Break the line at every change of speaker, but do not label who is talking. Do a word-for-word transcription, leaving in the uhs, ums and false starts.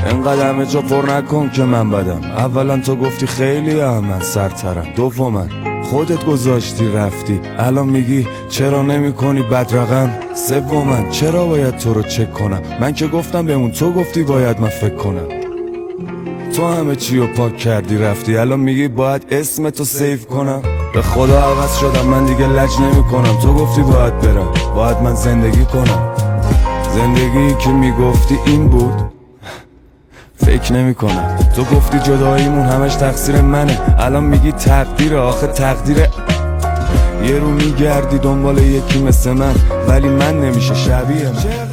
انقدر همه جا پر نکن که من بدم. اولا تو گفتی خیلی هم من سرترم، دوما خودت گذاشتی رفتی، الان میگی چرا نمی کنی بد رقم. سوما چرا باید تو رو چک کنم؟ من که گفتم بمون، تو گفتی باید من فکر کنم. تو همه چی رو پاک کردی رفتی، الان میگی باید اسم تو سیف کنم. به خدا عوض شدم من دیگه لج نمی کنم. تو گفتی باید برم، باید من زندگی کنم. زندگی که میگفتی این بود فکر نمی کنم. تو گفتی جداییمون همش تقصیر منه، الان میگی تقدیر. آخه تقدیر یه رو میگردی دنبال یکی مثل من، ولی من نمیشه شبیه من.